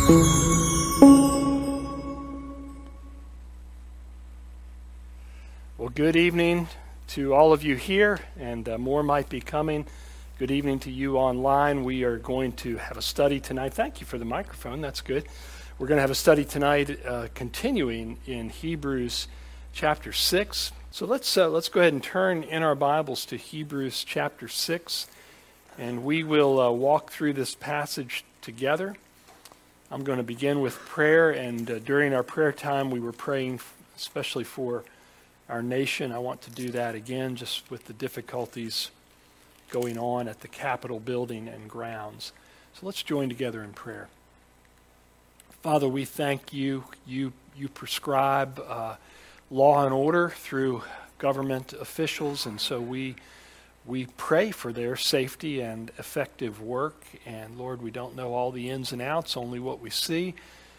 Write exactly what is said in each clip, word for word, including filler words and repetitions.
Well, good evening to all of you here, and uh, more might be coming. Good evening to you online. We are going to have a study tonight. Thank you for the microphone. That's good. We're going to have a study tonight, uh, continuing in Hebrews chapter six. So let's uh, let's go ahead and turn in our Bibles to Hebrews chapter six, and we will uh, walk through this passage together. I'm going to begin with prayer, and uh, during our prayer time, we were praying especially for our nation. I want to do that again, just with the difficulties going on at the Capitol building and grounds. So let's join together in prayer. Father, we thank you. You you prescribe uh, law and order through government officials, and so we we pray for their safety and effective work. And Lord, we don't know all the ins and outs, only what we see.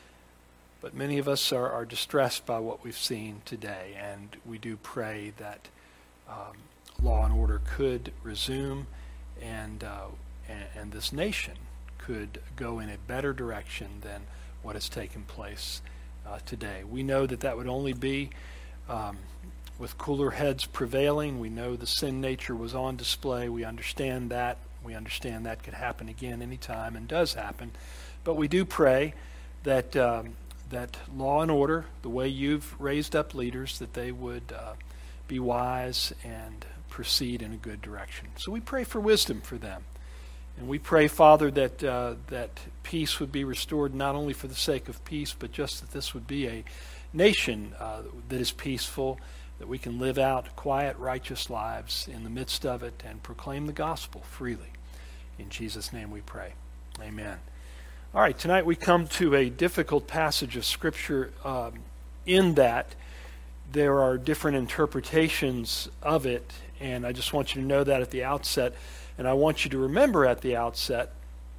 But many of us are, are distressed by what we've seen today, and we do pray that um, law and order could resume, and, uh, and and this nation could go in a better direction than what has taken place uh, today. We know that that would only be um, with cooler heads prevailing. We know the sin nature was on display. We understand that. We understand that could happen again anytime, and does happen. But we do pray that um, that law and order, the way you've raised up leaders, that they would uh, be wise and proceed in a good direction. So we pray for wisdom for them. And we pray, Father, that uh, that peace would be restored, not only for the sake of peace, but just that this would be a nation uh, that is peaceful, that we can live out quiet, righteous lives in the midst of it and proclaim the gospel freely. In Jesus' name we pray. Amen. All right, tonight we come to a difficult passage of Scripture um, in that there are different interpretations of it, and I just want you to know that at the outset, and I want you to remember at the outset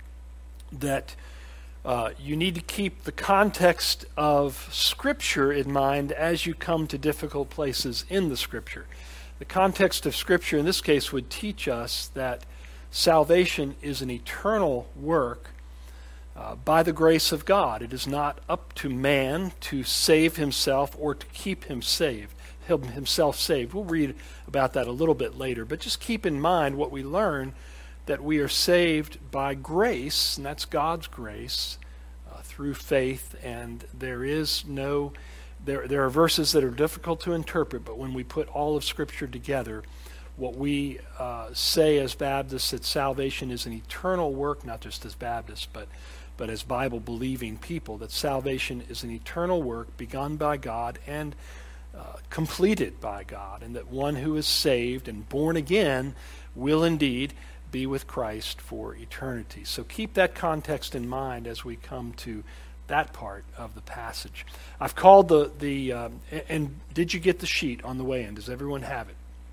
that uh, you need to keep the context of Scripture in mind as you come to difficult places in the Scripture. The context of Scripture in this case would teach us that salvation is an eternal work Uh, by the grace of God. It is not up to man to save himself or to keep him saved, him, himself saved. We'll read about that a little bit later, but just keep in mind what we learn, that we are saved by grace, and that's God's grace, uh, through faith, and there is no, there, there are verses that are difficult to interpret, but when we put all of Scripture together, what we uh, say as Baptists, that salvation is an eternal work, not just as Baptists, but but as Bible-believing people, that salvation is an eternal work begun by God and uh, completed by God, and that one who is saved and born again will indeed be with Christ for eternity. So keep that context in mind as we come to that part of the passage. I've called the, the um, and did you get the sheet on the way in? Does everyone have it?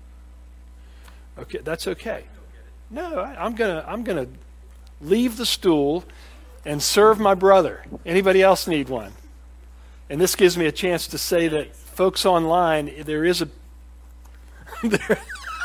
Okay, that's okay. No, I, I'm gonna I'm gonna leave the stool and serve my brother. Anybody else need one? And this gives me a chance to say that folks online, there is a there,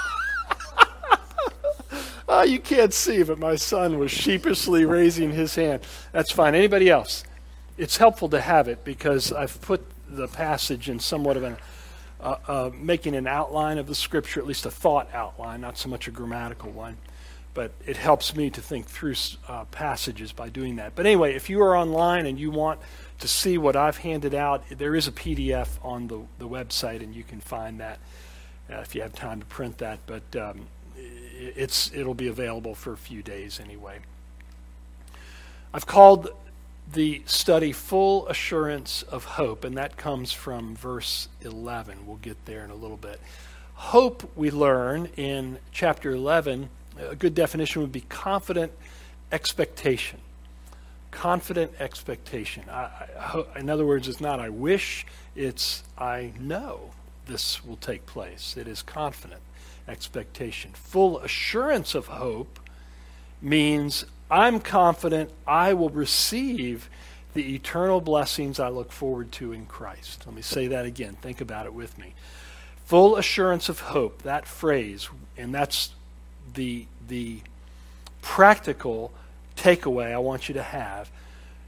oh, you can't see, but my son was sheepishly raising his hand. That's fine. Anybody else? It's helpful to have it because I've put the passage in somewhat of an uh, uh, making an outline of the Scripture, at least a thought outline, not so much a grammatical one. But it helps me to think through uh, passages by doing that. But anyway, if you are online and you want to see what I've handed out, there is a P D F on the, the website, and you can find that uh, if you have time to print that. But um, it's it'll be available for a few days anyway. I've called the study Full Assurance of Hope, and that comes from verse eleven. We'll get there in a little bit. Hope, we learn in chapter eleven, a good definition would be confident expectation. Confident expectation. I, I, in other words, it's not I wish, it's I know this will take place. It is confident expectation. Full assurance of hope means I'm confident I will receive the eternal blessings I look forward to in Christ. Let me say that again. Think about it with me. Full assurance of hope, that phrase, and that's the the practical takeaway I want you to have.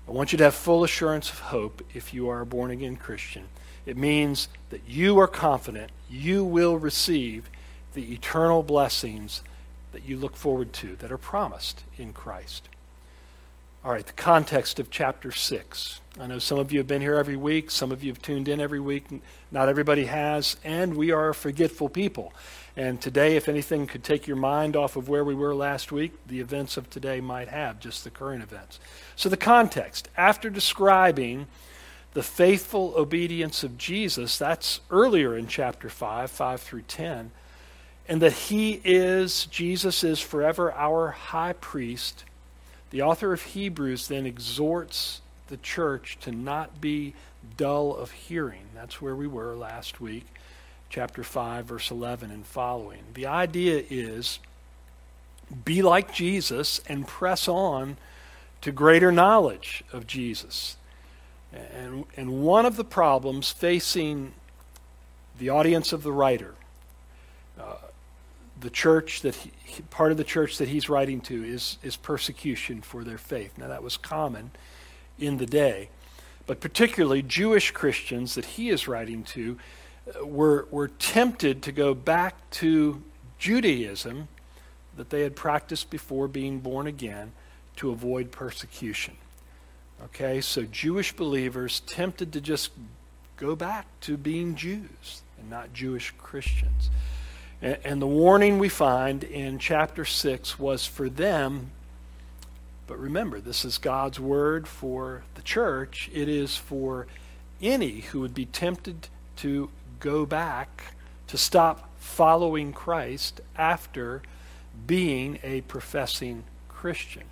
I want you to have full assurance of hope if you are a born-again Christian. It means that you are confident you will receive the eternal blessings that you look forward to, that are promised in Christ. All right, the context of chapter six. I know some of you have been here every week. Some of you have tuned in every week. Not everybody has, and we are a forgetful people. And today, if anything could take your mind off of where we were last week, the events of today might have, just the current events. So the context, after describing the faithful obedience of Jesus, that's earlier in chapter five, five through ten, and that he is, Jesus is forever our high priest, the author of Hebrews then exhorts the church to not be dull of hearing. That's where we were last week, chapter five, verse eleven and following. The idea is, be like Jesus and press on to greater knowledge of Jesus. And, and one of the problems facing the audience of the writer, uh, the church that he, part of the church that he's writing to is, is persecution for their faith. Now that was common in the day, but particularly Jewish Christians that he is writing to uh, were, were tempted to go back to Judaism that they had practiced before being born again to avoid persecution. Okay, so Jewish believers tempted to just go back to being Jews and not Jewish Christians. And, and the warning we find in chapter six was for them, but remember, this is God's word for the church. It is for any who would be tempted to go back, to stop following Christ after being a professing Christian.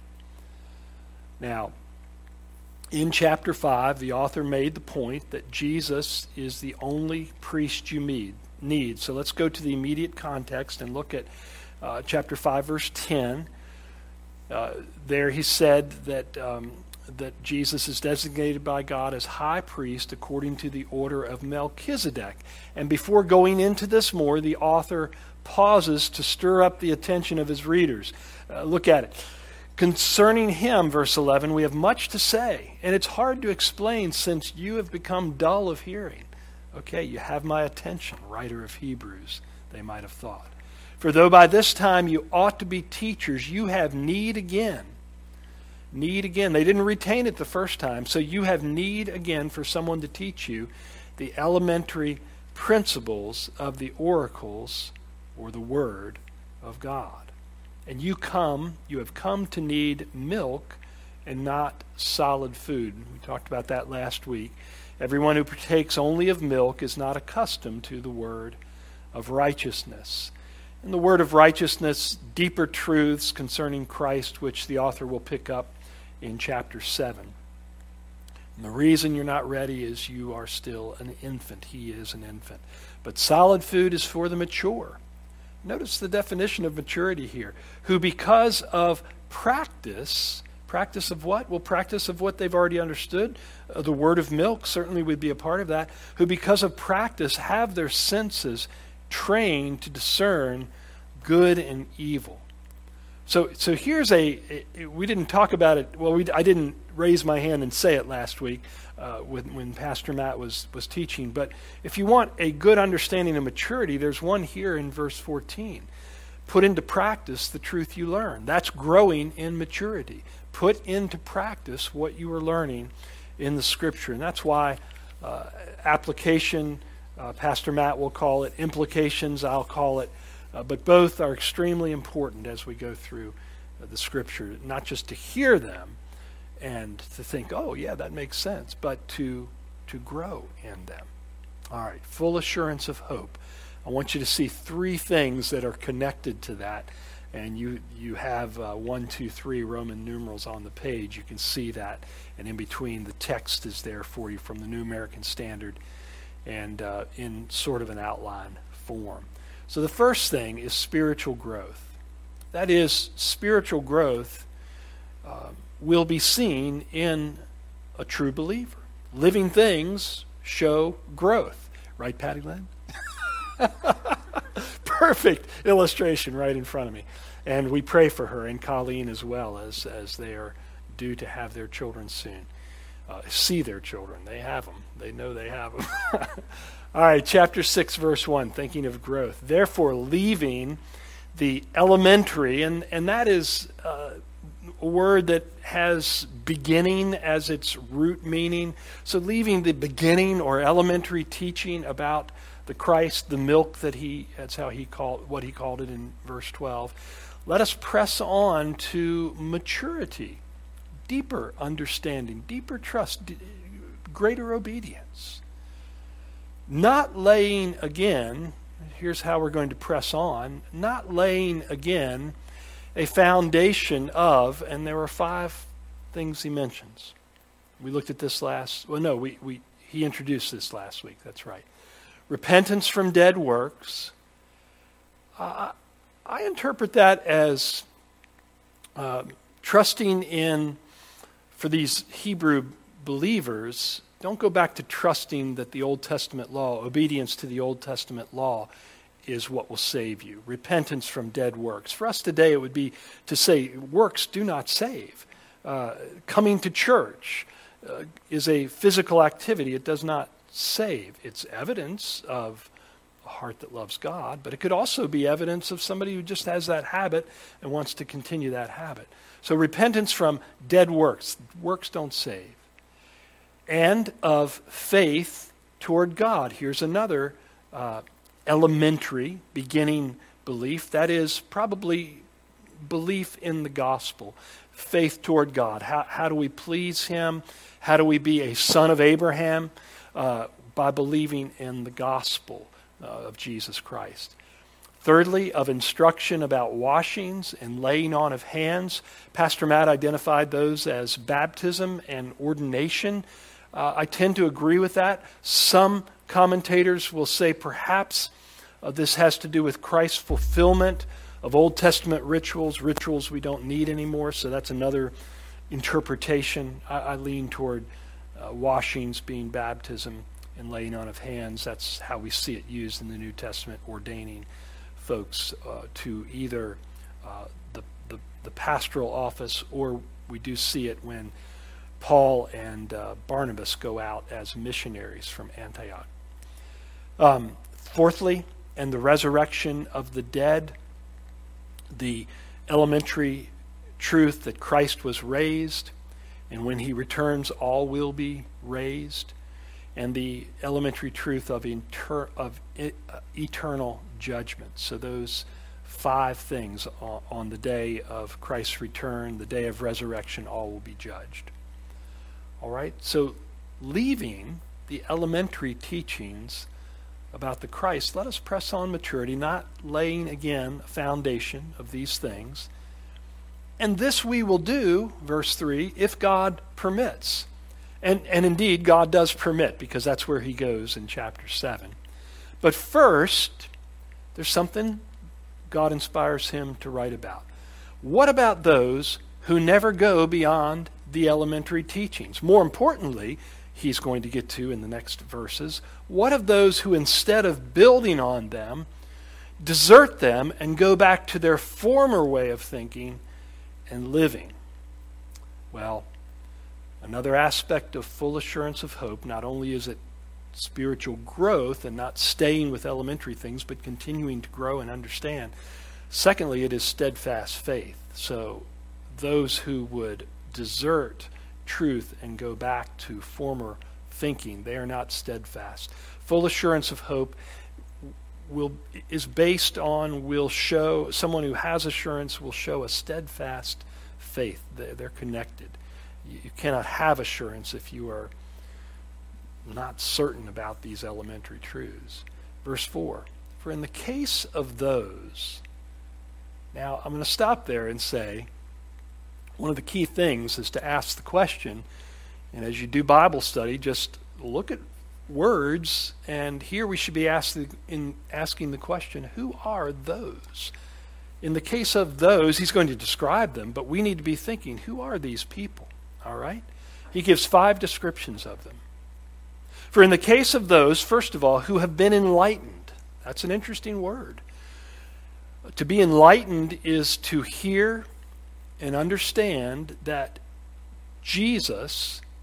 Now, in chapter five, the author made the point that Jesus is the only priest you need. So let's go to the immediate context and look at uh, chapter five, verse ten. Uh, there he said that, um, that Jesus is designated by God as high priest according to the order of Melchizedek. And before going into this more, the author pauses to stir up the attention of his readers. Uh, look at it. Concerning him, verse eleven, we have much to say, and it's hard to explain since you have become dull of hearing. Okay, you have my attention, writer of Hebrews, they might have thought. For though by this time you ought to be teachers, you have need again. Need again. They didn't retain it the first time, so you have need again for someone to teach you the elementary principles of the oracles or the Word of God. And you come, you have come to need milk and not solid food. We talked about that last week. Everyone who partakes only of milk is not accustomed to the word of righteousness. And the word of righteousness, deeper truths concerning Christ, which the author will pick up in chapter seven. And the reason you're not ready is you are still an infant. He is an infant. But solid food is for the mature. Notice the definition of maturity here. Who because of practice, practice of what? Well, practice of what they've already understood. Uh, the word of milk certainly would be a part of that. Who because of practice have their senses trained to discern good and evil. So so here's a, a we didn't talk about it, well, we, I didn't raise my hand and say it last week uh, when, when Pastor Matt was, was teaching, but if you want a good understanding of maturity, there's one here in verse fourteen. Put into practice the truth you learn. That's growing in maturity. Put into practice what you are learning in the Scripture. And that's why uh, application, uh, Pastor Matt will call it, implications, I'll call it, Uh, but both are extremely important as we go through uh, the Scripture, not just to hear them and to think, oh, yeah, that makes sense, but to, to grow in them. All right, full assurance of hope. I want you to see three things that are connected to that, and you, you have uh, one, two, three Roman numerals on the page. You can see that, and in between the text is there for you from the New American Standard and uh, in sort of an outline form. So the first thing is spiritual growth. That is, spiritual growth uh, will be seen in a true believer. Living things show growth. Right, Patty Lynn? Perfect illustration right in front of me. And we pray for her and Colleen as well as, as they are due to have their children soon. uh, see their children. They have them. They know they have them. All right, chapter six, verse one, thinking of growth. Therefore, leaving the elementary, and, and that is uh, a word that has beginning as its root meaning. So leaving the beginning or elementary teaching about the Christ, the milk that he, that's how he called, what he called it in verse twelve. Let us press on to maturity, deeper understanding, deeper trust, d- greater obedience. Not laying again, here's how we're going to press on, not laying again a foundation of, and there are five things he mentions. We looked at this last, well no, we, we he introduced this last week, that's right. Repentance from dead works. Uh, I interpret that as uh, trusting in, for these Hebrew believers, don't go back to trusting that the Old Testament law, obedience to the Old Testament law, is what will save you. Repentance from dead works. For us today, it would be to say works do not save. Uh, coming to church uh, is a physical activity. It does not save. It's evidence of a heart that loves God, but it could also be evidence of somebody who just has that habit and wants to continue that habit. So repentance from dead works. Works don't save. And of faith toward God. Here's another uh, elementary beginning belief. That is probably belief in the gospel. Faith toward God. How, how do we please him? How do we be a son of Abraham? Uh, by believing in the gospel uh, of Jesus Christ. Thirdly, of instruction about washings and laying on of hands. Pastor Matt identified those as baptism and ordination. Uh, I tend to agree with that. Some commentators will say perhaps uh, this has to do with Christ's fulfillment of Old Testament rituals, rituals we don't need anymore, so that's another interpretation. I, I lean toward uh, washings being baptism and laying on of hands. That's how we see it used in the New Testament, ordaining folks uh, to either uh, the, the, the pastoral office, or we do see it when Paul and uh, Barnabas go out as missionaries from Antioch. Um, fourthly, and the resurrection of the dead, the elementary truth that Christ was raised, and when he returns, all will be raised, and the elementary truth of, inter- of e- uh, eternal judgment. So those five things on, on the day of Christ's return, the day of resurrection, all will be judged. All right, so leaving the elementary teachings about the Christ, let us press on maturity, not laying again a foundation of these things. And this we will do, verse three, if God permits. And, and indeed, God does permit, because that's where he goes in chapter seven. But first, there's something God inspires him to write about. What about those who never go beyond the elementary teachings? More importantly, he's going to get to in the next verses, what of those who instead of building on them, desert them and go back to their former way of thinking and living? Well, another aspect of full assurance of hope, not only is it spiritual growth and not staying with elementary things, but continuing to grow and understand. Secondly, it is steadfast faith. So those who would desert truth and go back to former thinking, they are not steadfast. Full assurance of hope will is based on, will show, someone who has assurance will show a steadfast faith. They're connected. You cannot have assurance if you are not certain about these elementary truths. Verse four, for in the case of those, now I'm going to stop there and say, one of the key things is to ask the question, and as you do Bible study, just look at words, and here we should be asking, in asking the question, who are those? In the case of those, he's going to describe them, but we need to be thinking, who are these people? All right? He gives five descriptions of them. For in the case of those, first of all, who have been enlightened, that's an interesting word. To be enlightened is to hear and understand that Jesus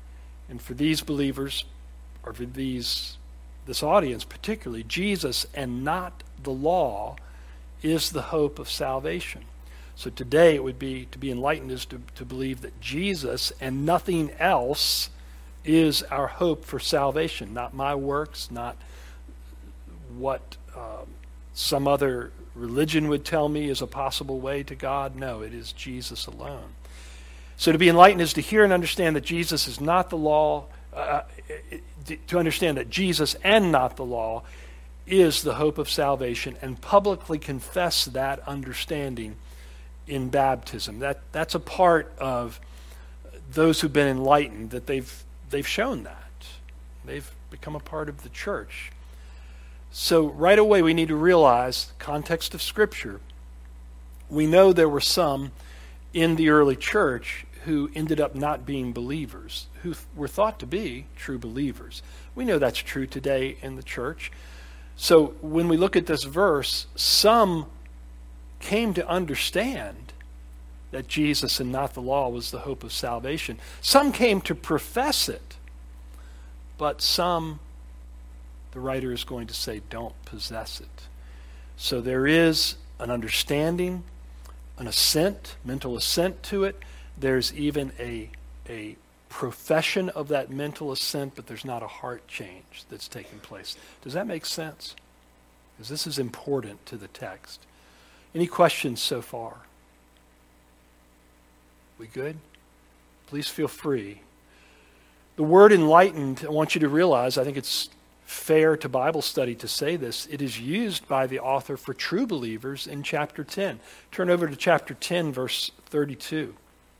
And for these believers, or for these this audience particularly, Jesus and not the law is the hope of salvation. So today it would be, to be enlightened is to, to believe that Jesus and nothing else is our hope for salvation. Not my works, not what um, some other religion would tell me is a possible way to God. No, it is Jesus alone. So to be enlightened is to hear and understand that Jesus is not the law, uh, to understand that Jesus and not the law is the hope of salvation, and publicly confess that understanding in baptism. That that's a part of those who've been enlightened, that they've they've shown that. They've become a part of the church. So right away we need to realize the context of Scripture. We know there were some in the early church who ended up not being believers, who were thought to be true believers. We know that's true today in the church. So when we look at this verse, some came to understand that Jesus and not the law was the hope of salvation. Some came to profess it, but some, the writer is going to say, don't possess it. So there is an understanding, an assent, mental assent to it. There's even a, a profession of that mental assent, but there's not a heart change that's taking place. Does that make sense? Because this is important to the text. Any questions so far? We good? Please feel free. The word enlightened, I want you to realize, I think it's fair to Bible study to say this, it is used by the author for true believers in chapter ten. Turn over to chapter ten, verse thirty-two.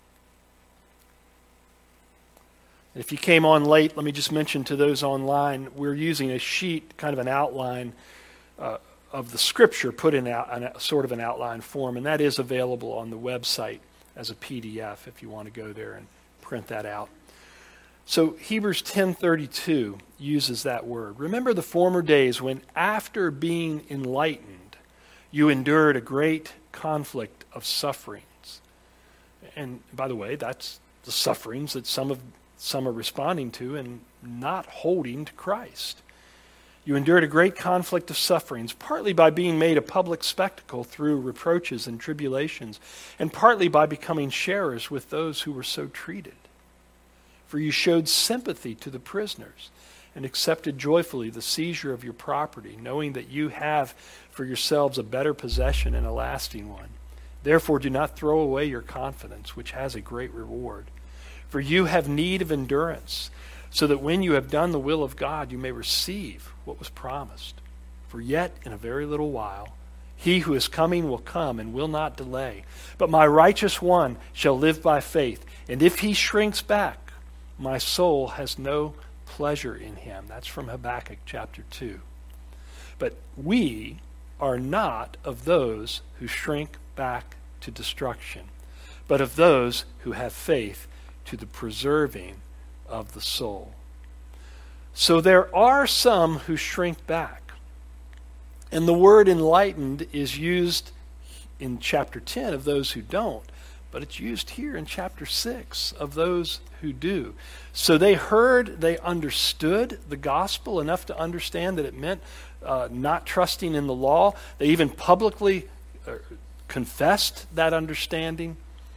And if you came on late, let me just mention to those online, we're using a sheet, kind of an outline uh, of the Scripture put in out, a sort of an outline form, and that is available on the website as a P D F if you want to go there and print that out. So Hebrews ten thirty-two uses that word. Remember the former days when, after being enlightened, you endured a great conflict of sufferings. And by the way, that's the sufferings that some of some are responding to and not holding to Christ. You endured a great conflict of sufferings, partly by being made a public spectacle through reproaches and tribulations, and partly by becoming sharers with those who were so treated. For you showed sympathy to the prisoners and accepted joyfully the seizure of your property, knowing that you have for yourselves a better possession and a lasting one. Therefore do not throw away your confidence, which has a great reward. For you have need of endurance, so that when you have done the will of God, you may receive what was promised. For yet in a very little while, he who is coming will come and will not delay. But my righteous one shall live by faith, and if he shrinks back, my soul has no pleasure in him. That's from Habakkuk chapter two. But we are not of those who shrink back to destruction, but of those who have faith to the preserving of the soul. So there are some who shrink back. And the word enlightened is used in chapter ten of those who don't, but it's used here in chapter six of those who do. So they heard, they understood the gospel enough to understand that it meant uh, not trusting in the law. They even publicly uh, confessed that understanding.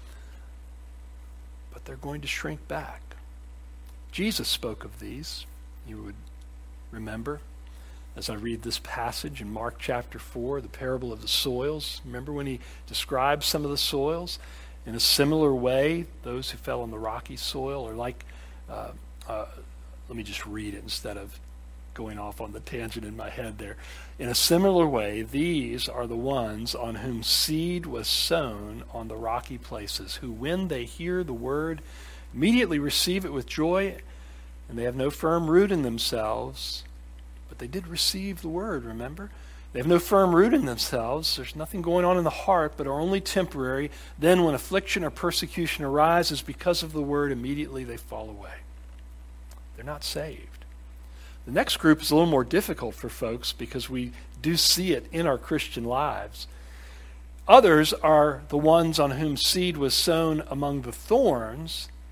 But they're going to shrink back. Jesus spoke of these, you would remember, as I read this passage in Mark chapter four, the parable of the soils. Remember when he describes some of the soils? In a similar way, those who fell on the rocky soil are like, uh, uh, let me just read it instead of going off on the tangent in my head there. In a similar way, these are the ones on whom seed was sown on the rocky places, who when they hear the word, immediately receive it with joy, and they have no firm root in themselves. But they did receive the word, remember? They have no firm root in themselves. There's nothing going on in the heart, but are only temporary. Then when affliction or persecution arises because of the word, immediately they fall away. They're not saved. The next group is a little more difficult for folks because we do see it in our Christian lives. Others are the ones on whom seed was sown among the thorns,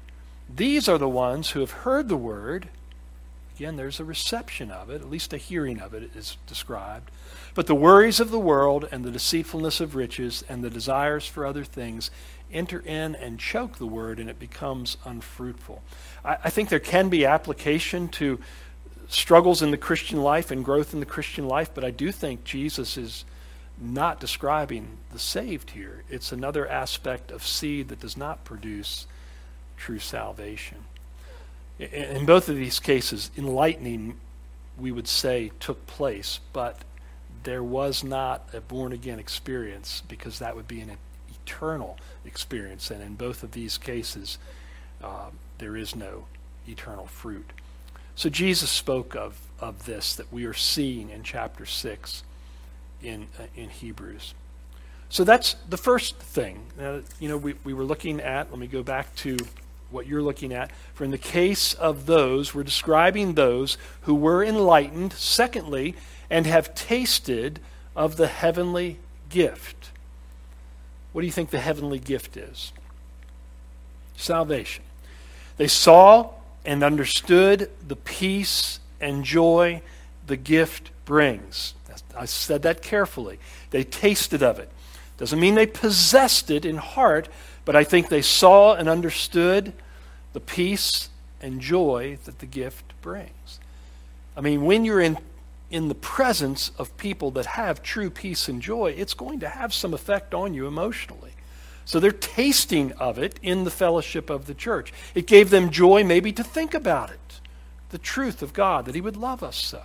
These are the ones who have heard the word. Again, there's a reception of it, at least a hearing of it is described. But the worries of the world and the deceitfulness of riches and the desires for other things enter in and choke the word, and it becomes unfruitful. I, I think there can be application to struggles in the Christian life and growth in the Christian life, but I do think Jesus is not describing the saved here. It's another aspect of seed that does not produce true salvation. In both of these cases, enlightening, we would say, took place, but there was not a born-again experience, because that would be an eternal experience. And in both of these cases, uh, there is no eternal fruit. So Jesus spoke of, of this that we are seeing in chapter six in, uh, in Hebrews. So that's the first thing. Uh, you know, we, we were looking at, let me go back to what you're looking at. For in the case of those, we're describing those who were enlightened, secondly, and have tasted of the heavenly gift. What do you think the heavenly gift is? Salvation. They saw and understood the peace and joy the gift brings. I said that carefully. They tasted of it. Doesn't mean they possessed it in heart, but I think they saw and understood the peace and joy that the gift brings. I mean, when you're in, in the presence of people that have true peace and joy, it's going to have some effect on you emotionally. So they're tasting of it in the fellowship of the church. It gave them joy maybe to think about it, the truth of God, that He would love us so.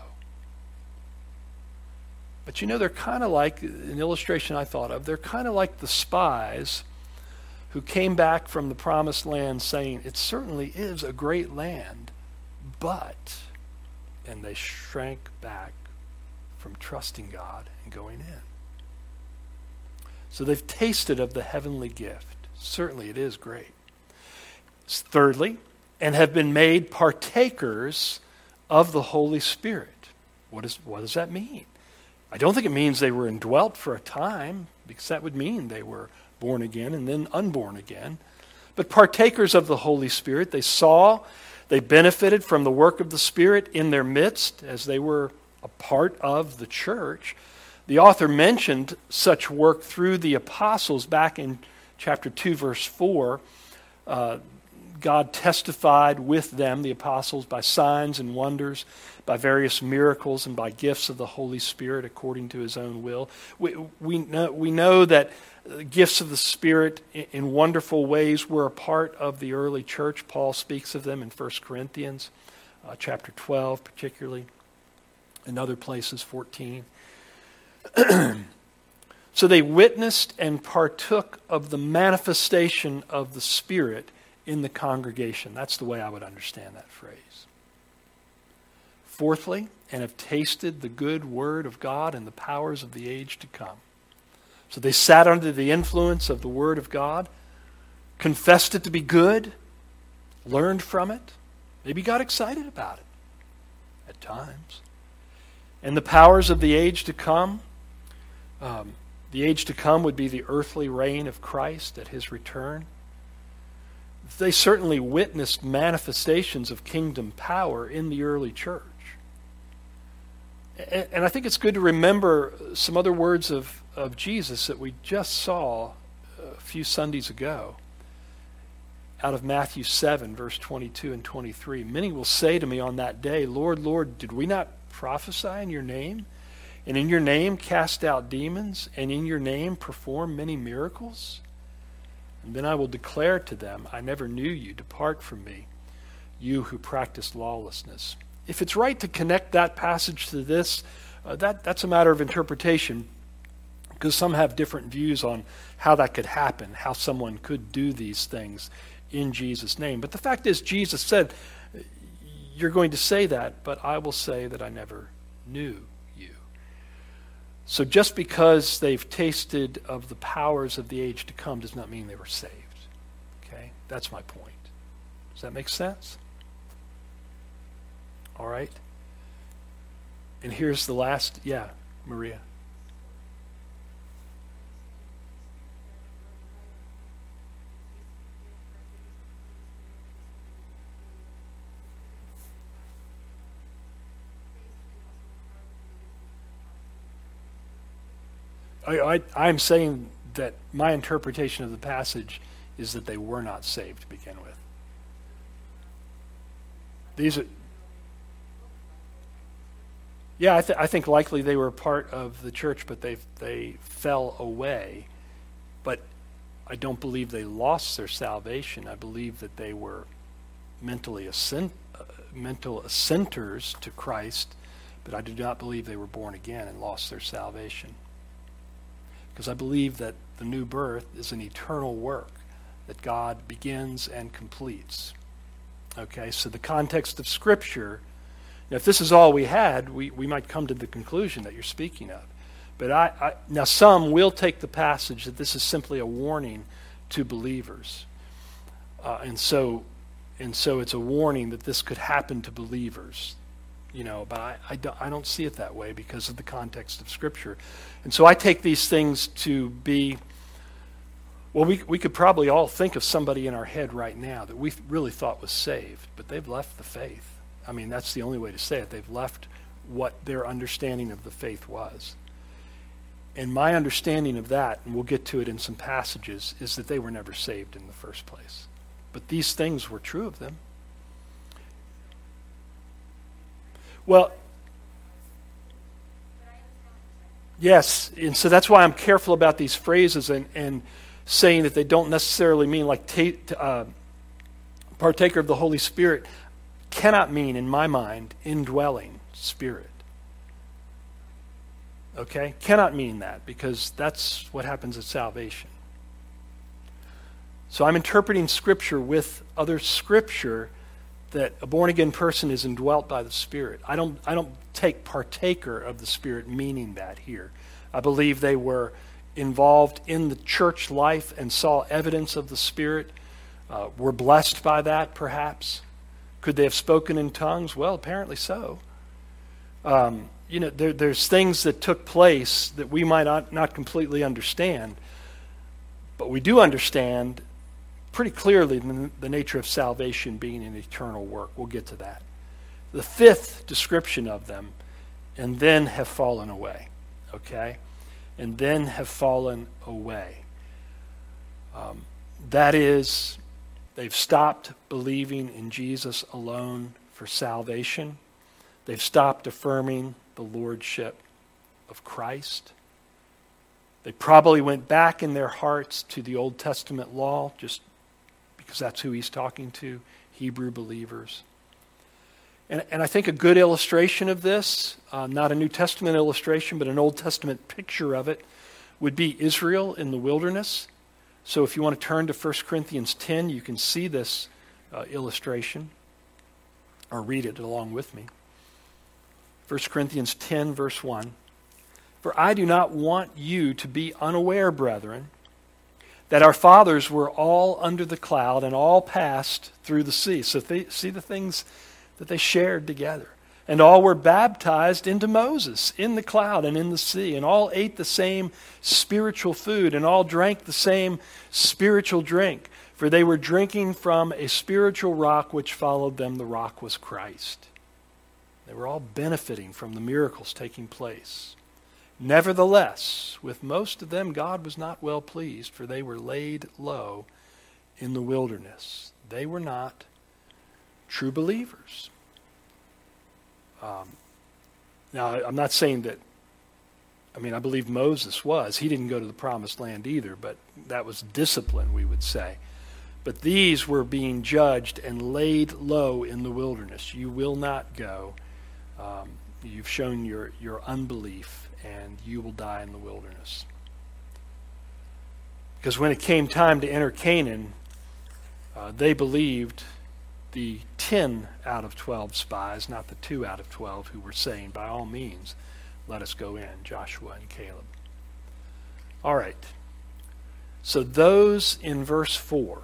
But you know, they're kind of like, an illustration I thought of, they're kind of like the spies who came back from the promised land saying, it certainly is a great land, but, and they shrank back from trusting God and going in. So they've tasted of the heavenly gift. Certainly it is great. Thirdly, and have been made partakers of the Holy Spirit. What is, what does that mean? I don't think it means they were indwelt for a time, because that would mean they were born again and then unborn again. But partakers of the Holy Spirit, they saw, they benefited from the work of the Spirit in their midst as they were a part of the church. The author mentioned such work through the apostles back in chapter two, verse four. Uh, God testified with them, the apostles, by signs and wonders, by various miracles, and by gifts of the Holy Spirit according to His own will. We, we, know, we know that gifts of the Spirit in, in wonderful ways were a part of the early church. Paul speaks of them in First Corinthians uh, chapter twelve particularly, in other places, fourteen. So they witnessed and partook of the manifestation of the Spirit in the congregation. That's the way I would understand that phrase. Fourthly, and have tasted the good word of God and the powers of the age to come. So they sat under the influence of the word of God, confessed it to be good, learned from it, maybe got excited about it at times. And the powers of the age to come, um, the age to come would be the earthly reign of Christ at His return. They certainly witnessed manifestations of kingdom power in the early church. And, and I think it's good to remember some other words of, of Jesus that we just saw a few Sundays ago. Out of Matthew seven, verse twenty-two and twenty-three. Many will say to me on that day, Lord, Lord, did we not prophesy in your name? And in your name cast out demons? And in your name perform many miracles? And then I will declare to them, I never knew you. Depart from me, you who practice lawlessness. If it's right to connect that passage to this, uh, that, that's a matter of interpretation, because some have different views on how that could happen, how someone could do these things in Jesus' name. But the fact is, Jesus said, you're going to say that, but I will say that I never knew you. So just because they've tasted of the powers of the age to come does not mean they were saved. Okay? That's my point. Does that make sense? All right. And here's the last, yeah, Maria. I, I, I'm saying that my interpretation of the passage is that they were not saved to begin with. These are, yeah, I, th- I think likely they were part of the church, but they they fell away. But I don't believe they lost their salvation. I believe that they were mentally assent, uh, mental assenters to Christ, but I do not believe they were born again and lost their salvation. Because I believe that the new birth is an eternal work that God begins and completes. Okay, so the context of Scripture, now if this is all we had, we, we might come to the conclusion that you're speaking of. But I, I now some will take the passage that this is simply a warning to believers. Uh, and so and so it's a warning that this could happen to believers. You know, but I, I, don't, I don't see it that way because of the context of Scripture. And so I take these things to be, well, we we could probably all think of somebody in our head right now that we really thought was saved, but they've left the faith. I mean, that's the only way to say it. They've left what their understanding of the faith was. And my understanding of that, and we'll get to it in some passages, is that they were never saved in the first place. But these things were true of them. Well, yes, and so that's why I'm careful about these phrases and, and saying that they don't necessarily mean like ta- uh, partaker of the Holy Spirit cannot mean, in my mind, indwelling spirit. Okay? Cannot mean that because that's what happens at salvation. So I'm interpreting Scripture with other Scripture that a born-again person is indwelt by the Spirit. I don't I don't take partaker of the Spirit meaning that here. I believe they were involved in the church life and saw evidence of the Spirit, uh, were blessed by that perhaps. Could they have spoken in tongues? Well, apparently so. Um, you know, there, there's things that took place that we might not, not completely understand, but we do understand pretty clearly the, the nature of salvation being an eternal work. We'll get to that. The fifth description of them, and then have fallen away. Okay? And then have fallen away. Um, that is, they've stopped believing in Jesus alone for salvation. They've stopped affirming the lordship of Christ. They probably went back in their hearts to the Old Testament law, just because that's who he's talking to, Hebrew believers. And, and I think a good illustration of this, uh, not a New Testament illustration, but an Old Testament picture of it, would be Israel in the wilderness. So if you want to turn to First Corinthians ten, you can see this uh, illustration, or read it along with me. First Corinthians ten, verse one. For I do not want you to be unaware, brethren, that our fathers were all under the cloud and all passed through the sea. So they, see the things that they shared together. And all were baptized into Moses in the cloud and in the sea. And all ate the same spiritual food and all drank the same spiritual drink. For they were drinking from a spiritual rock which followed them. The rock was Christ. They were all benefiting from the miracles taking place. Nevertheless, with most of them God was not well pleased, for they were laid low in the wilderness. They were not true believers. Um, now, I'm not saying that, I mean, I believe Moses was. He didn't go to the promised land either, but that was discipline, we would say. But these were being judged and laid low in the wilderness. You will not go. Um, you've shown your, your unbelief, and you will die in the wilderness. Because when it came time to enter Canaan, uh, they believed the ten out of twelve spies, not the two out of twelve who were saying, by all means, let us go in, Joshua and Caleb. All right. So those in verse four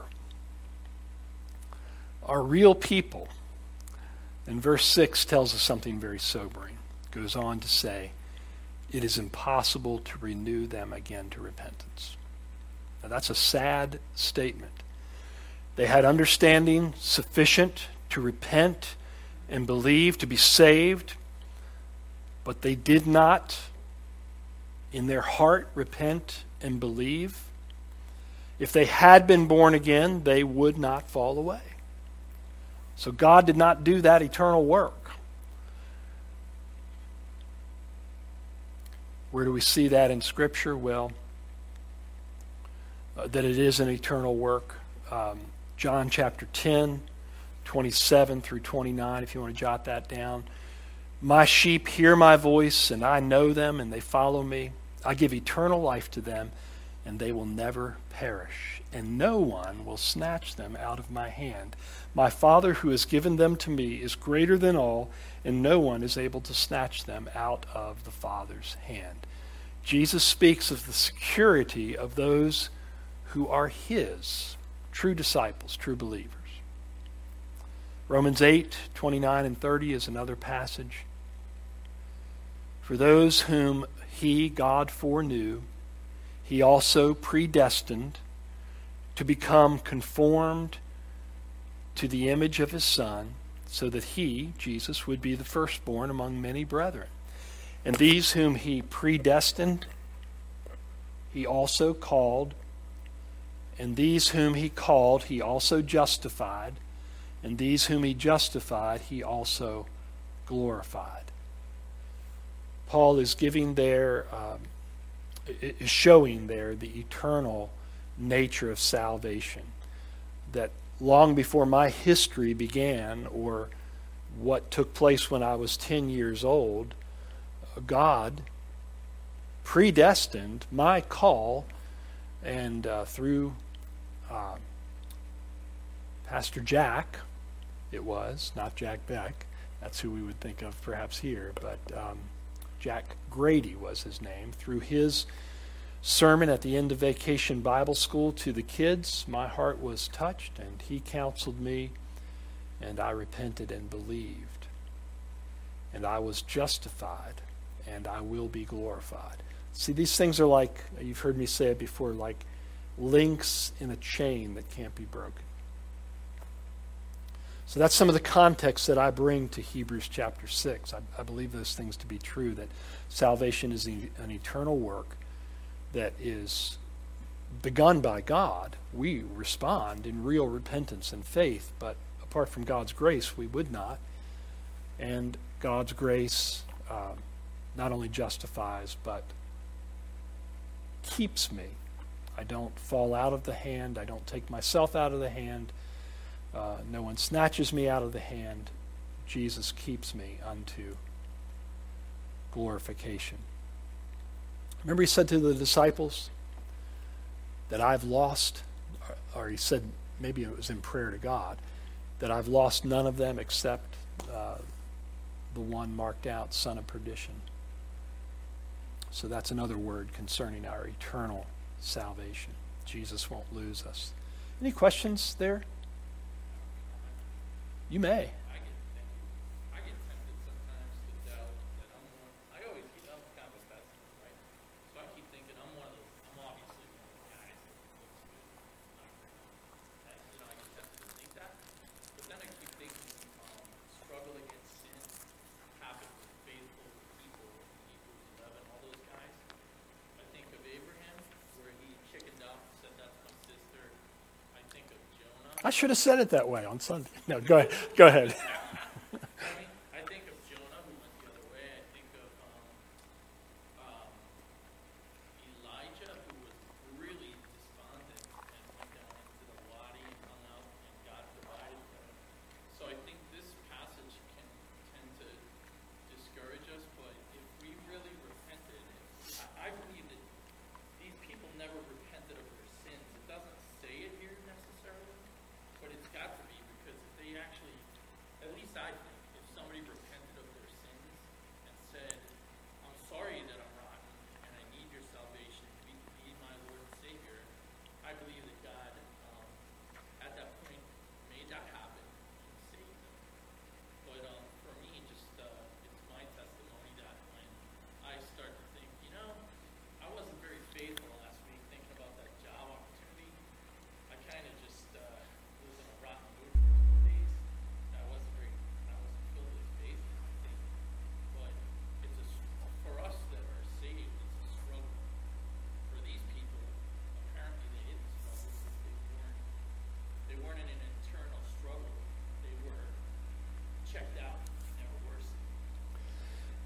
are real people. And verse six tells us something very sobering. It goes on to say, it is impossible to renew them again to repentance. Now that's a sad statement. They had understanding sufficient to repent and believe, to be saved, but they did not in their heart repent and believe, if they had been born again, they would not fall away. So God did not do that eternal work. Where do we see that in Scripture? Well, uh, that it is an eternal work. Um, John chapter ten, twenty-seven through twenty-nine, if you want to jot that down. My sheep hear my voice, and I know them, and they follow me. I give eternal life to them, and they will never perish, and no one will snatch them out of my hand. My Father who has given them to me is greater than all, and no one is able to snatch them out of the Father's hand. Jesus speaks of the security of those who are his, true disciples, true believers. Romans eight, twenty-nine and thirty is another passage. For those whom he, God, foreknew, he also predestined to become conformed to the image of his Son, so that he, Jesus, would be the firstborn among many brethren. And these whom he predestined, he also called. And these whom he called, he also justified. And these whom he justified, he also glorified. Paul is giving there, um, is showing there the eternal nature of salvation. That long before my history began, or what took place when I was ten years old, God predestined my call, and uh, through uh, Pastor Jack, it was, not Jack Beck, that's who we would think of perhaps here, but um, Jack Grady was his name. Through his sermon at the end of Vacation Bible School to the kids, my heart was touched, and he counseled me, and I repented and believed. And I was justified, and I will be glorified. See, these things are like, you've heard me say it before, like links in a chain that can't be broken. So that's some of the context that I bring to Hebrews chapter six. I, I believe those things to be true, that salvation is an eternal work that is begun by God. We respond in real repentance and faith, but apart from God's grace, we would not. And God's grace um, not only justifies, but keeps me. I don't fall out of the hand. I don't take myself out of the hand. Uh, no one snatches me out of the hand. Jesus keeps me unto glorification. Remember he said to the disciples that I've lost, or he said, maybe it was in prayer to God, that I've lost none of them except uh, the one marked out, son of perdition. So that's another word concerning our eternal salvation. Jesus won't lose us. Any questions there? You may. I get, I get tempted sometimes to doubt that I'm one. I always keep up kind of a pessimist, right? So I keep thinking I'm one of those. I'm obviously one of the guys that looks good, not great. And, you know, I get tempted to think that. But then I keep thinking um, struggle against sin happened with faithful people in Hebrews eleven, all those guys. I think of Abraham, where he chickened out and said, "That's my sister." I think of Jonah. I should have said it that way on Sunday. No, go ahead. Go ahead. I think of Jonah, who went the other way. I think of um, um, Elijah, who was really despondent and went down into the wadi and hung out, and God provided for him. So I think this passage can tend to discourage us, but if we really repented, I, I believe that these people never repented of their sins. It doesn't say it here necessarily, but it's got to be, because if they actually, at least I think, if somebody repented of their sins and said, I'm sorry that I'm rotten and I need your salvation, be, be my Lord and Savior, I believe that God, um, at that point, made that happen and saved them. But um, for me, just uh, it's my testimony that when I start to think, you know, I wasn't very faithful last week thinking about that job opportunity. I kind of just uh, was in a rotten mood for a couple of days. I wasn't very, I wasn't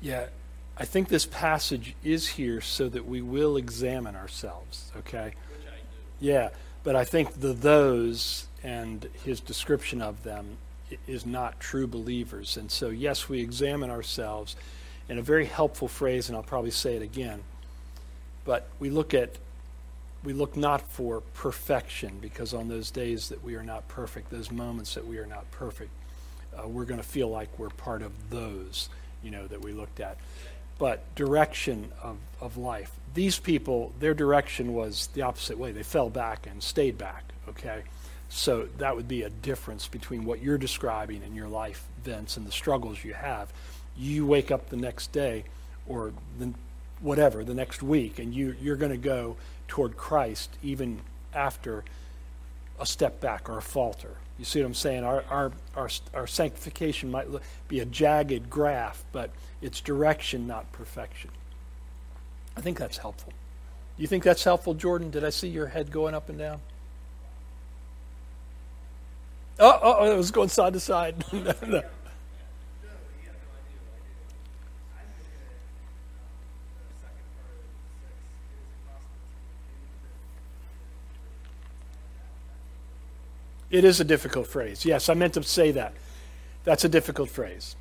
Yeah, I think this passage is here so that we will examine ourselves, okay? Which I do. Yeah, but I think the those and his description of them i- is not true believers. And so, yes, we examine ourselves in a very helpful phrase, and I'll probably say it again, but we look at we look not for perfection, because on those days that we are not perfect, those moments that we are not perfect, uh, we're going to feel like we're part of those, you know, that we looked at. But direction of, of life. These people, their direction was the opposite way. They fell back and stayed back, okay? So that would be a difference between what you're describing in your life, Vince, and the struggles you have. You wake up the next day or the, whatever, the next week, and you, you're going to go toward Christ even after a step back or a falter. You see what I'm saying? Our our our, our sanctification might look, be a jagged graph, but it's direction, not perfection. I think that's helpful. Do you think that's helpful, Jordan? Did I see your head going up and down? Oh, oh, oh it was going side to side. no, no. It is a difficult phrase. Yes, I meant to say that. That's a difficult phrase.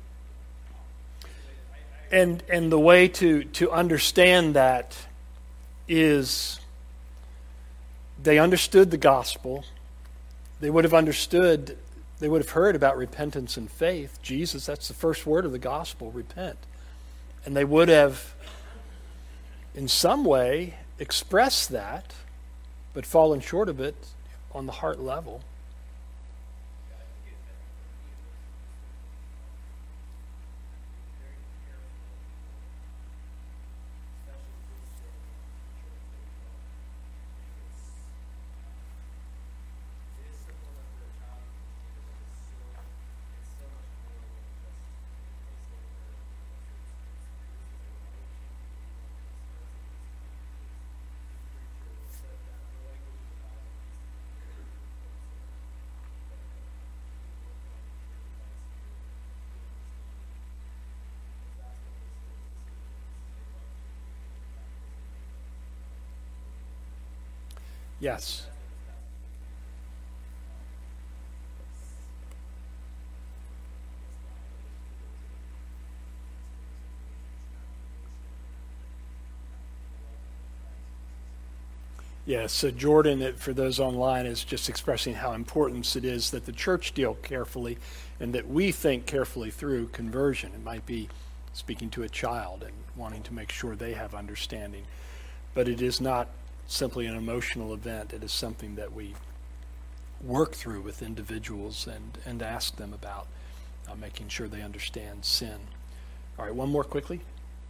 And and the way to, to understand that is they understood the gospel. They would have understood, they would have heard about repentance and faith. Jesus, that's the first word of the gospel, repent. And they would have, in some way, expressed that, but fallen short of it on the heart level. Yes. Yeah, so Jordan, it- for those online, is just expressing how important it is that the church deal carefully and that we think carefully through conversion. It might be speaking to a child and wanting to make sure they have understanding. But it is not simply an emotional event. It is something that we work through with individuals and, and ask them about, uh, making sure they understand sin. All right, one more quickly.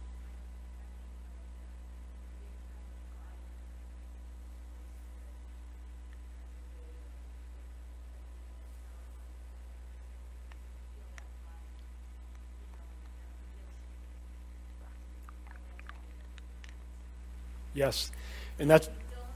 Yes, and that's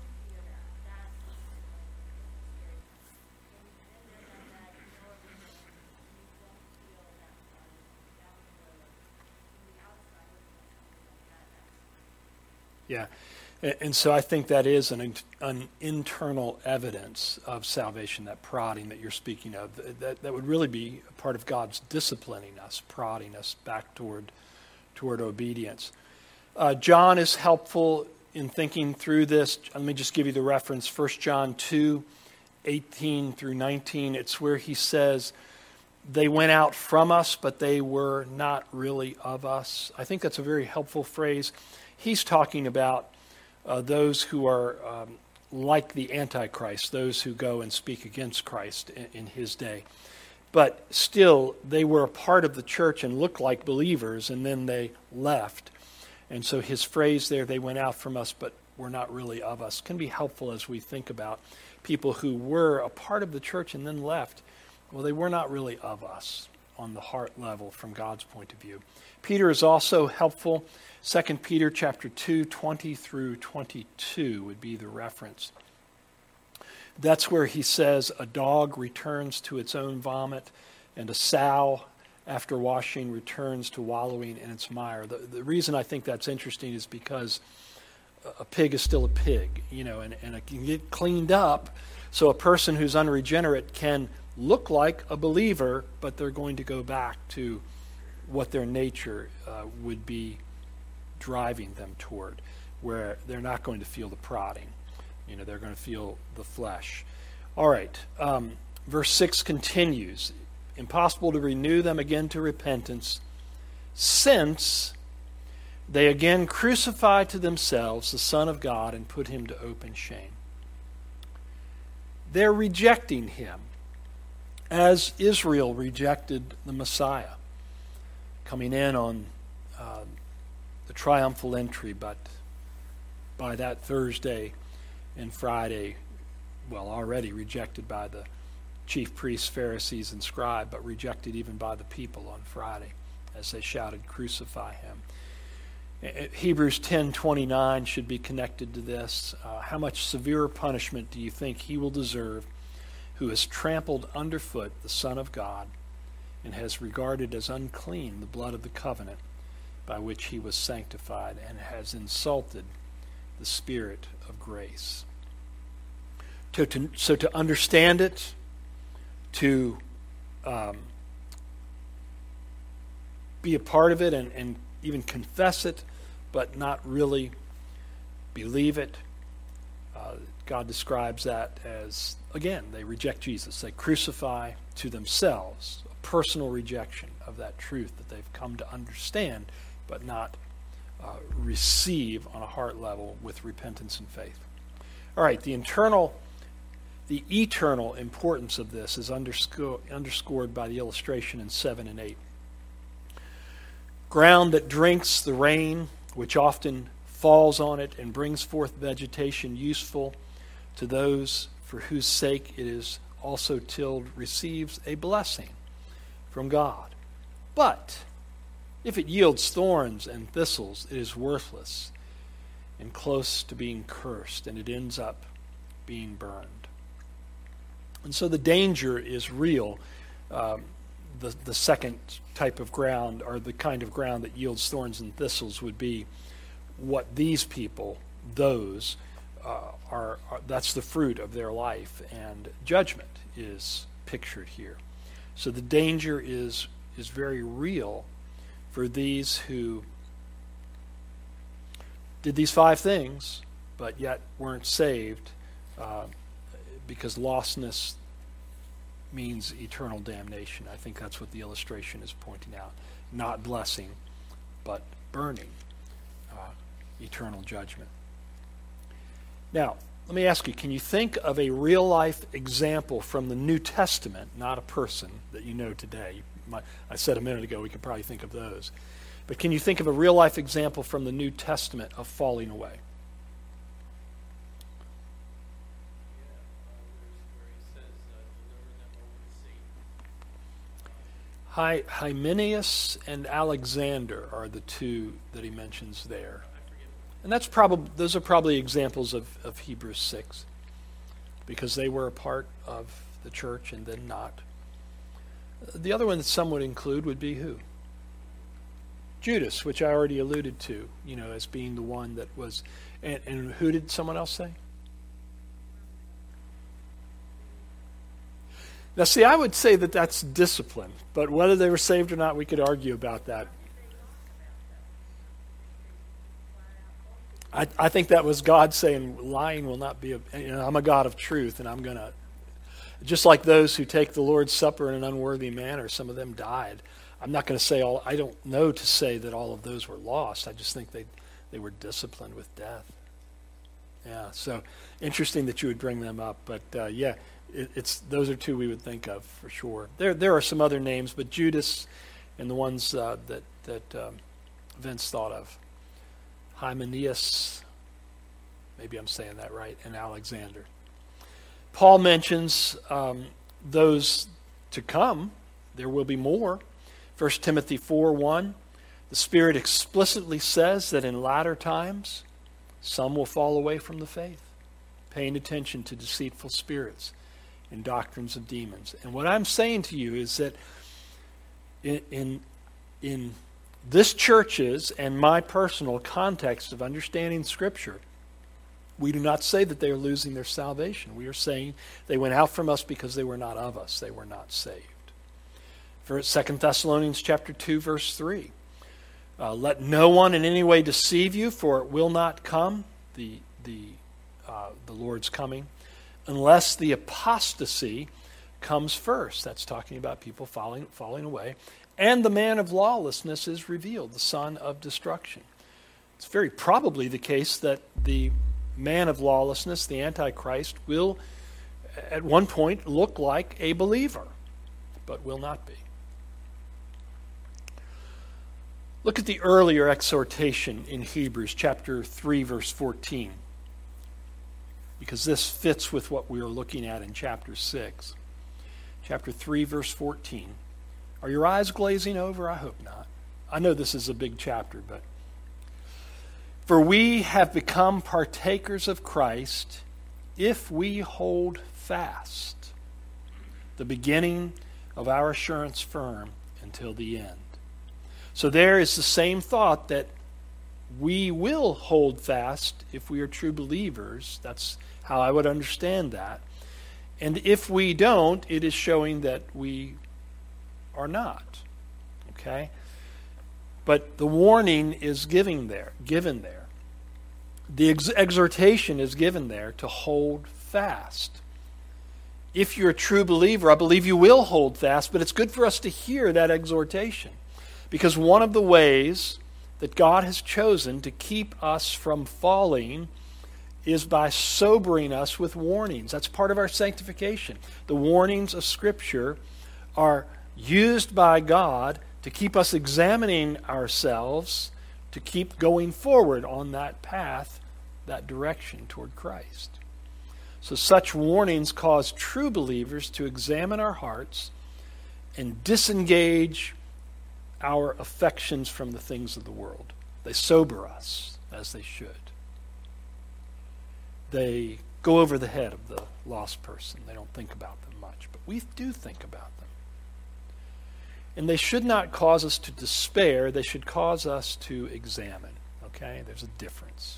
yeah, and, and so I think that is an in- an internal evidence of salvation, that prodding that you're speaking of. That that would really be a part of God's disciplining us, prodding us back toward toward obedience. Uh, John is helpful in thinking through this. Let me just give you the reference, First John two, eighteen through nineteen. It's where he says, they went out from us, but they were not really of us. I think that's a very helpful phrase. He's talking about uh, those who are um, like the Antichrist, those who go and speak against Christ in, in his day. But still, they were a part of the church and looked like believers, and then they left. And so his phrase there, they went out from us, but were not really of us, can be helpful as we think about people who were a part of the church and then left. Well, they were not really of us on the heart level from God's point of view. Peter is also helpful. Second Peter chapter two, twenty through twenty-two would be the reference. That's where he says, a dog returns to its own vomit, and a sow after washing returns to wallowing in its mire. The, the reason I think that's interesting is because a pig is still a pig, you know, and, and it can get cleaned up. So a person who's unregenerate can look like a believer, but they're going to go back to what their nature uh, would be driving them toward, where they're not going to feel the prodding. You know, they're going to feel the flesh. All right, um, verse six continues. Impossible to renew them again to repentance, since they again crucify to themselves the Son of God and put him to open shame. They're rejecting him, as Israel rejected the Messiah, coming in on uh, the triumphal entry, but by that Thursday and Friday, well, already rejected by the chief priests, Pharisees, and scribes, but rejected even by the people on Friday as they shouted, "Crucify him." Hebrews ten twenty-nine should be connected to this. Uh, how much severer punishment do you think he will deserve who has trampled underfoot the Son of God and has regarded as unclean the blood of the covenant by which he was sanctified and has insulted the Spirit of grace? To, to, so to understand it, to um, be a part of it and, and even confess it, but not really believe it. Uh, God describes that as, again, they reject Jesus. They crucify to themselves a personal rejection of that truth that they've come to understand, but not uh, receive on a heart level with repentance and faith. All right, the internal The eternal importance of this is undersco- underscored by the illustration in seven and eight. Ground that drinks the rain, which often falls on it and brings forth vegetation useful to those for whose sake it is also tilled, receives a blessing from God. But if it yields thorns and thistles, it is worthless and close to being cursed, and it ends up being burned. And so the danger is real. Um, the, the second type of ground, or the kind of ground that yields thorns and thistles, would be what these people, those, uh, are, are, that's the fruit of their life, and judgment is pictured here. So the danger is, is very real for these who did these five things, but yet weren't saved, uh, because lostness means eternal damnation. I think that's what the illustration is pointing out. Not blessing, but burning, uh, eternal judgment. Now, let me ask you, can you think of a real-life example from the New Testament, not a person that you know today? I said a minute ago we could probably think of those. But can you think of a real-life example from the New Testament of falling away? Hy- Hymenaeus and Alexander are the two that he mentions there. And that's probably those are probably examples of, of Hebrews six, because they were a part of the church and then not. The other one that some would include would be who? Judas, which I already alluded to, you know, as being the one that was. And, and who did someone else say? Now, see, I would say that that's discipline, but whether they were saved or not, we could argue about that. I, I think that was God saying, lying will not be, a, you know, I'm a God of truth, and I'm going to, just like those who take the Lord's Supper in an unworthy manner, some of them died. I'm not going to say all, I don't know to say that all of those were lost. I just think they, they were disciplined with death. Yeah, so interesting that you would bring them up, but uh, yeah, It's those are two we would think of for sure. There there are some other names, but Judas and the ones uh, that that um, Vince thought of, Hymenaeus, maybe I'm saying that right, and Alexander. Paul mentions um, those to come. There will be more. First Timothy four one, the Spirit explicitly says that in latter times some will fall away from the faith, paying attention to deceitful spirits and doctrines of demons. And what I'm saying to you is that in, in, in this church's and my personal context of understanding Scripture, we do not say that they are losing their salvation. We are saying they went out from us because they were not of us. They were not saved. For Second Thessalonians chapter two, verse three. Uh, Let no one in any way deceive you, for it will not come, the, the, uh, the Lord's coming, unless the apostasy comes first. That's talking about people falling, falling away. And the man of lawlessness is revealed, the son of destruction. It's very probably the case that the man of lawlessness, the Antichrist, will at one point look like a believer, but will not be. Look at the earlier exhortation in Hebrews chapter three, verse fourteen, because this fits with what we are looking at in chapter six. Chapter three, verse fourteen. Are your eyes glazing over? I hope not. I know this is a big chapter, but for we have become partakers of Christ if we hold fast the beginning of our assurance firm until the end. So there is the same thought that we will hold fast if we are true believers. That's how I would understand that. And if we don't, it is showing that we are not. Okay? But the warning is given there, given there. The ex- exhortation is given there to hold fast. If you're a true believer, I believe you will hold fast, but it's good for us to hear that exhortation. Because one of the ways that God has chosen to keep us from falling is by sobering us with warnings. That's part of our sanctification. The warnings of Scripture are used by God to keep us examining ourselves, to keep going forward on that path, that direction toward Christ. So such warnings cause true believers to examine our hearts and disengage our affections from the things of the world. They sober us, as they should. They go over the head of the lost person. They don't think about them much, but we do think about them. And they should not cause us to despair. They should cause us to examine. Okay? There's a difference.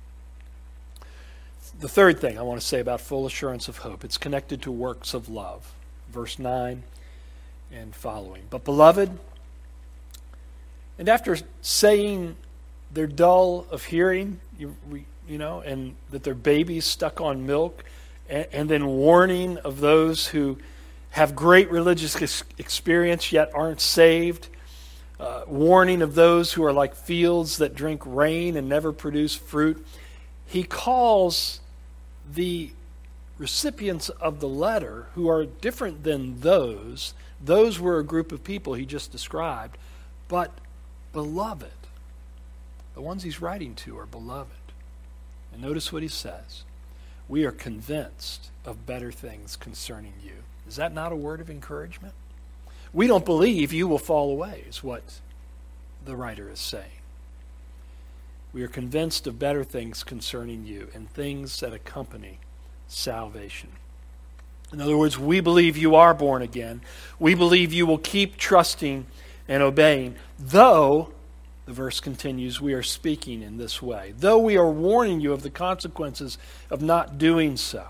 The third thing I want to say about full assurance of hope, it's connected to works of love. Verse nine and following. But beloved, and after saying they're dull of hearing, you, you know, and that their babies stuck on milk, and, and then warning of those who have great religious ex- experience yet aren't saved, uh, warning of those who are like fields that drink rain and never produce fruit, he calls the recipients of the letter, who are different than those, those were a group of people he just described, but beloved. The ones he's writing to are beloved. And notice what he says. We are convinced of better things concerning you. Is that not a word of encouragement? We don't believe you will fall away, is what the writer is saying. We are convinced of better things concerning you and things that accompany salvation. In other words, we believe you are born again. We believe you will keep trusting and obeying, though, the verse continues, we are speaking in this way, though we are warning you of the consequences of not doing so.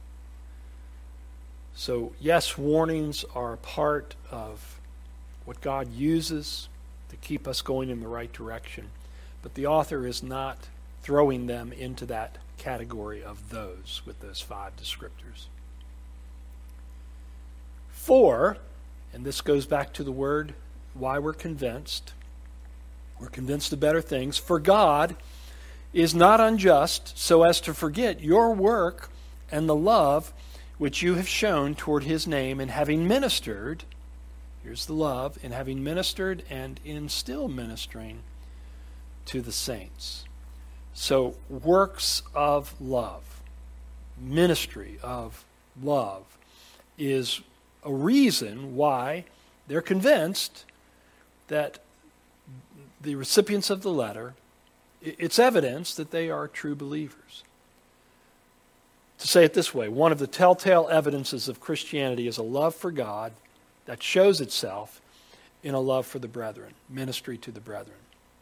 So, yes, warnings are a part of what God uses to keep us going in the right direction. But the author is not throwing them into that category of those with those five descriptors. For, and this goes back to the word, why we're convinced. We're convinced of better things. For God is not unjust so as to forget your work and the love which you have shown toward his name in having ministered, here's the love, in having ministered and in still ministering to the saints. So, works of love, ministry of love, is a reason why they're convinced that the recipients of the letter, it's evidence that they are true believers. To say it this way, one of the telltale evidences of Christianity is a love for God that shows itself in a love for the brethren, ministry to the brethren.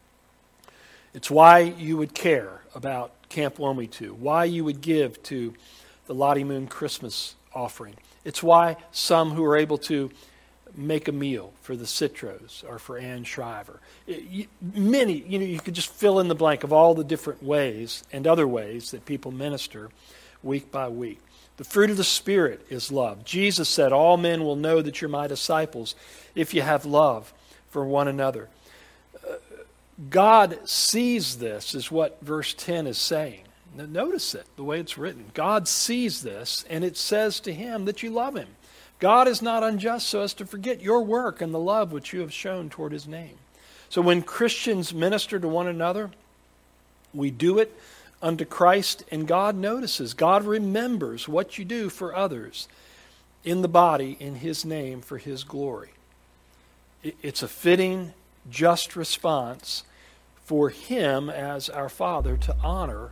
It's why you would care about Camp Womitu, why you would give to the Lottie Moon Christmas offering. It's why some who are able to make a meal for the Citros or for Ann Shriver. It, you, many, you know, you could just fill in the blank of all the different ways and other ways that people minister week by week. The fruit of the Spirit is love. Jesus said, all men will know that you're my disciples if you have love for one another. Uh, God sees this, is what verse ten is saying. Now, notice it, the way it's written. God sees this, and it says to him that you love him. God is not unjust so as to forget your work and the love which you have shown toward his name. So when Christians minister to one another, we do it unto Christ, and God notices. God remembers what you do for others in the body in his name for his glory. It's a fitting, just response for him as our Father to honor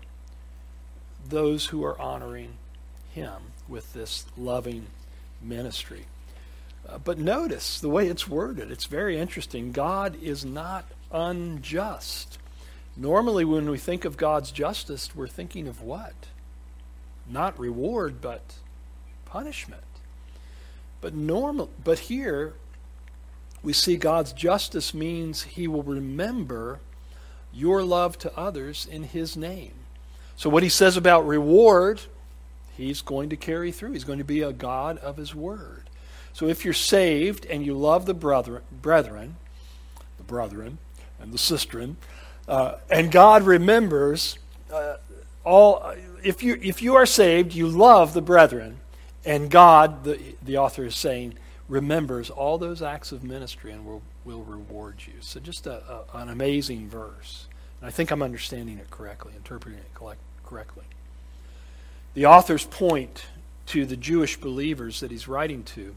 those who are honoring him with this loving ministry. Uh, but notice the way it's worded. It's very interesting. God is not unjust. Normally when we think of God's justice, we're thinking of what? Not reward, but punishment. But normal, but here we see God's justice means he will remember your love to others in his name. So what he says about reward, he's going to carry through. He's going to be a God of his word. So if you're saved and you love the brethren, brethren the brethren and the sistren, uh, and God remembers uh, all. If you if you are saved, you love the brethren, and God, the the author is saying, remembers all those acts of ministry and will will reward you. So just a, a, an amazing verse. And I think I'm understanding it correctly, interpreting it correctly. The author's point to the Jewish believers that he's writing to: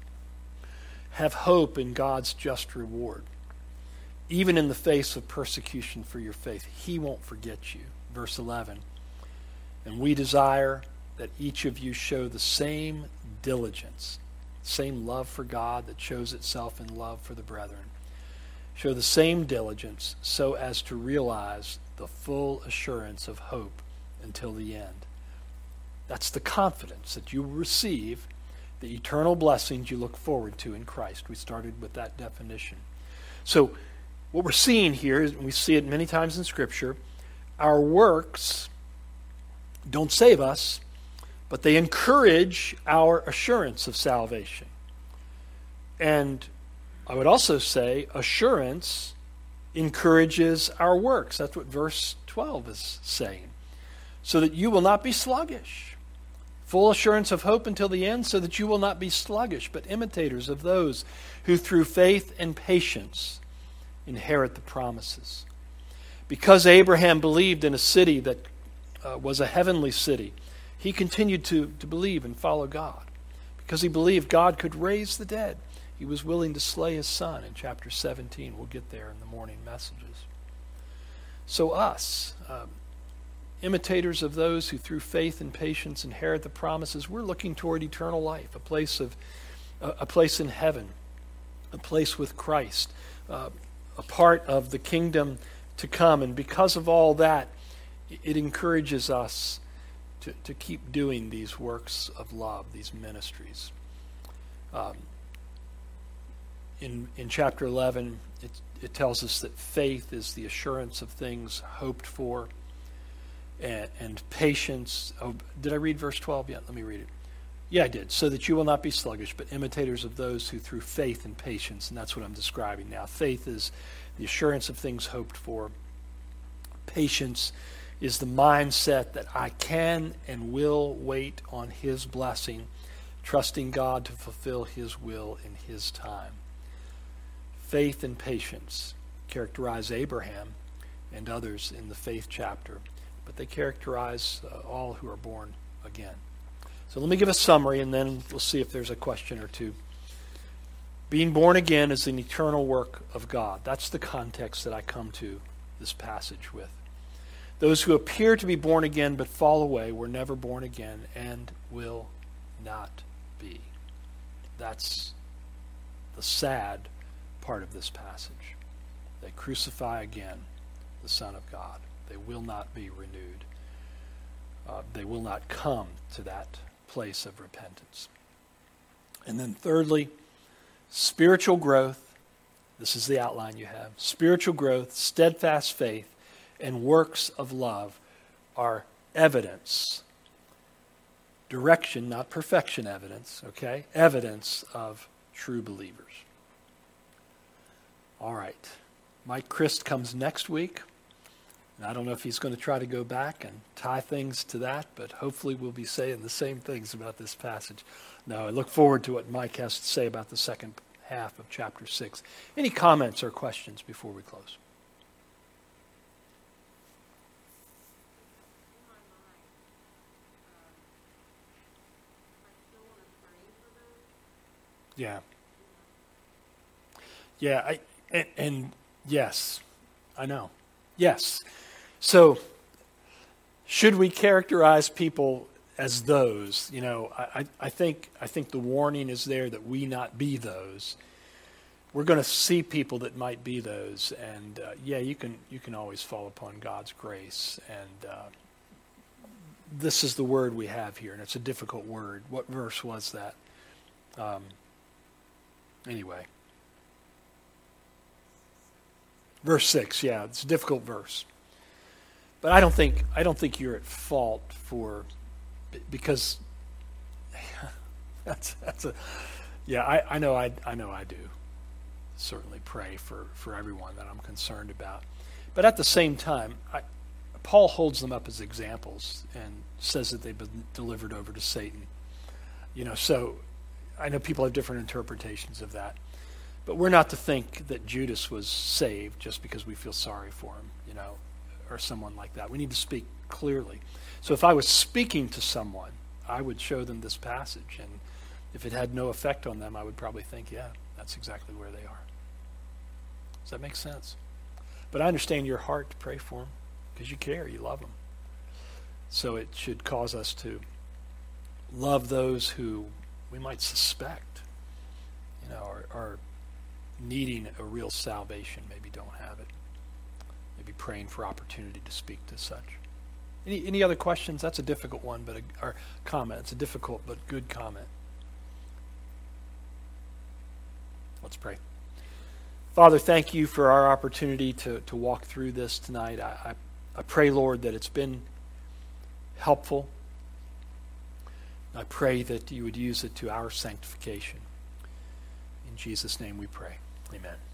have hope in God's just reward. Even in the face of persecution for your faith, he won't forget you. Verse eleven, and we desire that each of you show the same diligence, same love for God that shows itself in love for the brethren. Show the same diligence so as to realize the full assurance of hope until the end. That's the confidence that you will receive, the eternal blessings you look forward to in Christ. We started with that definition. So what we're seeing here, is, we see it many times in Scripture, our works don't save us, but they encourage our assurance of salvation. And I would also say assurance encourages our works. That's what verse twelve is saying. So that you will not be sluggish. Full assurance of hope until the end, so that you will not be sluggish, but imitators of those who through faith and patience inherit the promises. Because Abraham believed in a city that uh, was a heavenly city, he continued to, to believe and follow God. Because he believed God could raise the dead, he was willing to slay his son in chapter seventeen. We'll get there in the morning messages. So us, um, imitators of those who through faith and patience inherit the promises, we're looking toward eternal life, a place of uh, a place in heaven, a place with Christ, uh, a part of the kingdom to come. And because of all that, it encourages us to, to keep doing these works of love, these ministries. Um, in in chapter eleven, it, it tells us that faith is the assurance of things hoped for, and, and patience. Oh, did I read verse twelve yet? Let me read it. Yeah, I did. So that you will not be sluggish, but imitators of those who through faith and patience, and that's what I'm describing now. Faith is the assurance of things hoped for. Patience is the mindset that I can and will wait on his blessing, trusting God to fulfill his will in his time. Faith and patience characterize Abraham and others in the faith chapter, but they characterize uh, all who are born again. So let me give a summary, and then we'll see if there's a question or two. Being born again is an eternal work of God. That's the context that I come to this passage with. Those who appear to be born again but fall away were never born again and will not be. That's the sad part of this passage. They crucify again the Son of God. They will not be renewed. Uh, they will not come to that place of repentance. And then thirdly, spiritual growth. This is the outline you have. Spiritual growth, steadfast faith, and works of love are evidence. Direction, not perfection evidence, okay? Evidence of true believers. All right. Mike Christ comes next week. And I don't know if he's going to try to go back and tie things to that, but hopefully we'll be saying the same things about this passage. No, I look forward to what Mike has to say about the second half of chapter six. Any comments or questions before we close? Yeah. Yeah, I, and, and yes, I know. Yes. So, should we characterize people as those? You know, I, I think I think the warning is there that we not be those. We're going to see people that might be those, and uh, yeah, you can you can always fall upon God's grace, and uh, this is the word we have here, and it's a difficult word. What verse was that? Um, anyway. Verse six, yeah, it's a difficult verse. But I don't think I don't think you're at fault for because that's that's a yeah, I, I know I I know I do certainly pray for, for everyone that I'm concerned about. But at the same time, I, Paul holds them up as examples and says that they've been delivered over to Satan. You know, so I know people have different interpretations of that. But we're not to think that Judas was saved just because we feel sorry for him, you know, or someone like that. We need to speak clearly. So if I was speaking to someone, I would show them this passage. And if it had no effect on them, I would probably think, yeah, that's exactly where they are. Does that make sense? But I understand your heart to pray for them because you care, you love them. So it should cause us to love those who we might suspect, you know, are, are needing a real salvation, maybe don't have it. Maybe praying for opportunity to speak to such. Any any other questions? That's a difficult one, but a, or comment. It's a difficult but good comment. Let's pray. Father, thank you for our opportunity to, to walk through this tonight. I, I, I pray, Lord, that it's been helpful. I pray that you would use it to our sanctification. In Jesus' name we pray. Amen.